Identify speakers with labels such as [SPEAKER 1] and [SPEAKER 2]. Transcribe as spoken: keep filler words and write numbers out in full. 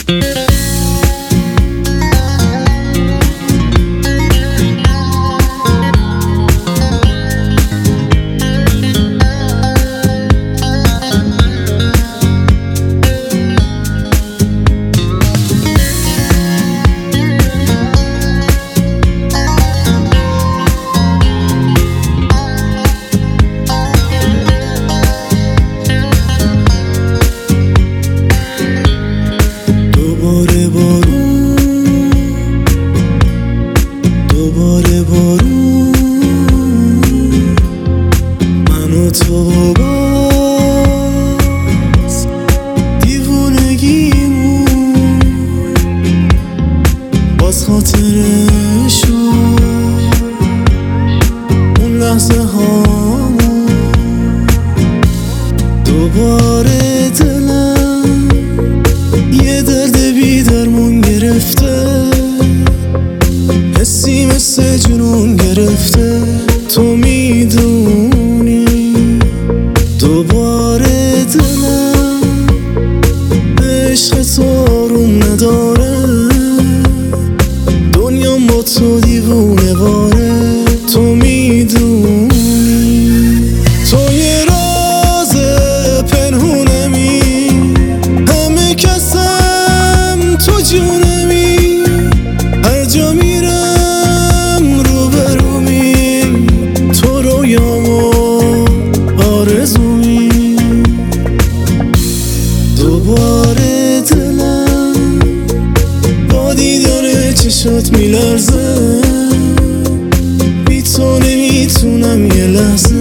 [SPEAKER 1] دوباره بارون دوباره بارون من و تو باز دیوونگیمون باز خاطرشو اون لحظه هامون دوباره دلم یه درد بی درمون گرفته حسی مثل جنون گرفته تو میدونی دوباره دلم عشق تو آروم نداره دنیا با تو دیوونه باره تو میدونی تو یه راز پنهونمی همه کسم تو جونمی هر جا میرم روبرومی تو رویام و آرزومی دوباره دلم با دیدن چشات میلرزه بی تو نمیتونم یه لحظه